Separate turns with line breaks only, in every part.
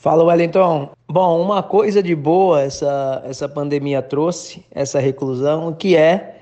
Fala, Wellington. Bom, uma coisa de boa essa pandemia trouxe, essa reclusão, que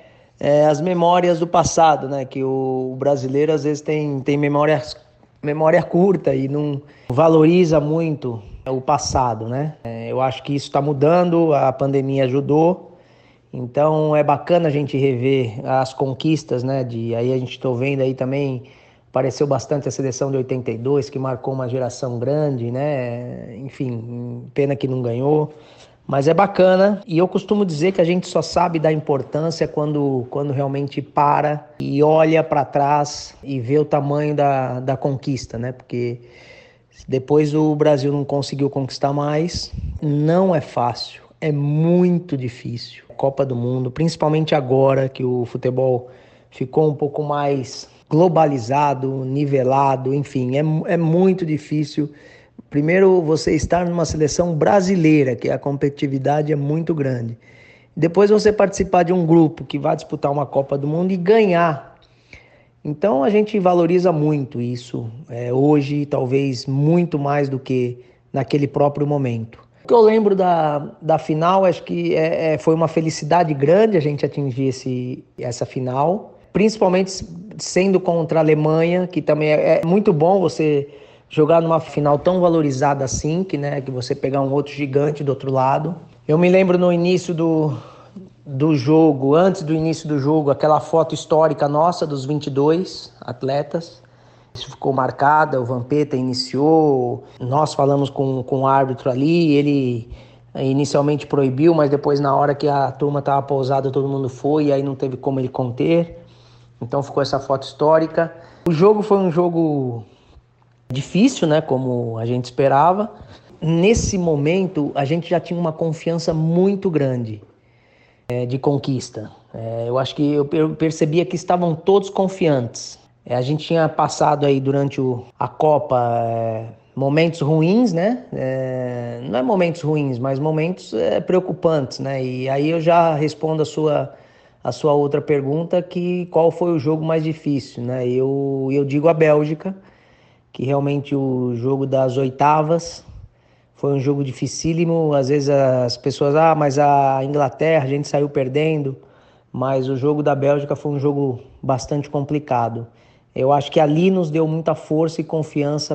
é as memórias do passado, né? Que o brasileiro às vezes tem memória curta e não valoriza muito o passado, né? Eu acho que isso está mudando, a pandemia ajudou. Então é bacana a gente rever as conquistas, né? Aí a gente está vendo aí também, apareceu bastante a seleção de 82, que marcou uma geração grande, né? Enfim, pena que não ganhou. Mas é bacana, e eu costumo dizer que a gente só sabe da importância quando realmente para e olha para trás e vê o tamanho da conquista, né? Porque depois o Brasil não conseguiu conquistar mais, não é fácil, é muito difícil. Copa do Mundo, principalmente agora que o futebol ficou um pouco mais globalizado, nivelado, enfim, é muito difícil. Primeiro, você estar numa seleção brasileira, que a competitividade é muito grande. Depois, você participar de um grupo que vai disputar uma Copa do Mundo e ganhar. Então, a gente valoriza muito isso hoje, talvez muito mais do que naquele próprio momento. O que eu lembro da final, acho que foi uma felicidade grande a gente atingir essa final, principalmente sendo contra a Alemanha, que também é muito bom você jogar numa final tão valorizada assim, que você pegar um outro gigante do outro lado. Eu me lembro no início do jogo, antes do início do jogo, aquela foto histórica nossa dos 22 atletas. Isso ficou marcado, o Vampeta iniciou, nós falamos com o árbitro ali, ele inicialmente proibiu, mas depois na hora que a turma estava pousada todo mundo foi, e aí não teve como ele conter, então ficou essa foto histórica. O jogo foi um jogo difícil, né, como a gente esperava. Nesse momento a gente já tinha uma confiança muito grande de conquista. Eu acho que eu percebia que estavam todos confiantes. A gente tinha passado aí durante a Copa momentos ruins, né? Não é momentos ruins, mas momentos preocupantes, né? E aí eu já respondo a sua outra pergunta, que qual foi o jogo mais difícil, né? Eu digo a Bélgica, que realmente o jogo das oitavas foi um jogo dificílimo. Às vezes as pessoas, mas a Inglaterra, a gente saiu perdendo, mas o jogo da Bélgica foi um jogo bastante complicado. Eu acho que ali nos deu muita força e confiança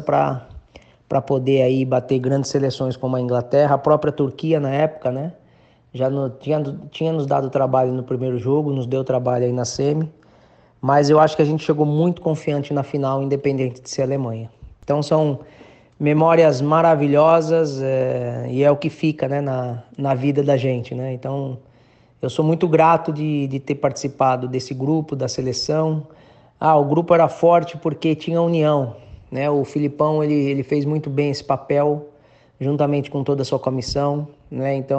para poder aí bater grandes seleções como a Inglaterra, a própria Turquia na época, né? Já tinha nos dado trabalho no primeiro jogo, nos deu trabalho aí na semi, mas eu acho que a gente chegou muito confiante na final, independente de ser Alemanha. Então são memórias maravilhosas, e é o que fica, né, na vida da gente, né? Então eu sou muito grato de ter participado desse grupo, da seleção. O grupo era forte porque tinha união, né? O Filipão, ele fez muito bem esse papel, juntamente com toda a sua comissão, né? Então,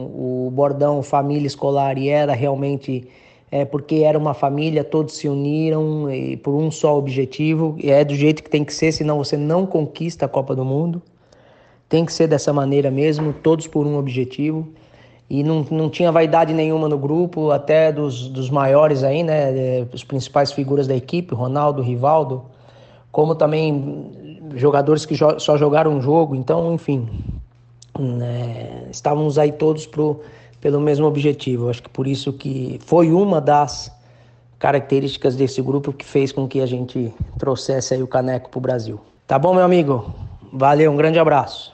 o bordão família escolar, e era realmente porque era uma família, todos se uniram e por um só objetivo, e é do jeito que tem que ser, senão você não conquista a Copa do Mundo. Tem que ser dessa maneira mesmo, todos por um objetivo. E não tinha vaidade nenhuma no grupo, até dos maiores aí, né? Os principais figuras da equipe, Ronaldo, Rivaldo, como também jogadores que só jogaram um jogo. Então, enfim, né? Estávamos aí todos pelo mesmo objetivo. Acho que por isso que foi uma das características desse grupo que fez com que a gente trouxesse aí o caneco para o Brasil. Tá bom, meu amigo? Valeu, um grande abraço.